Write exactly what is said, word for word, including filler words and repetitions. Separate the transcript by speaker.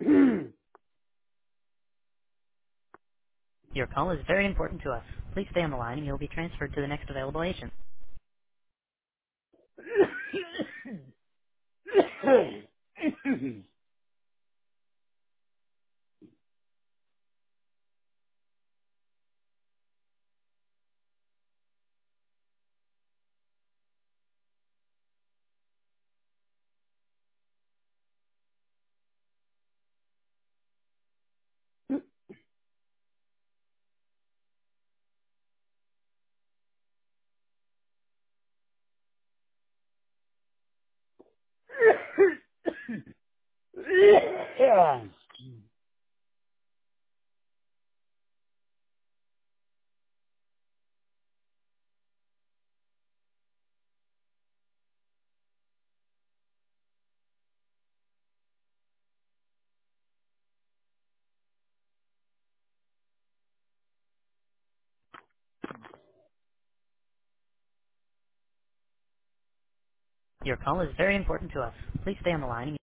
Speaker 1: Your call is very important to us. Please stay on the line and you'll be transferred to the next available agent. Your call is very important to us. Please stay on the line.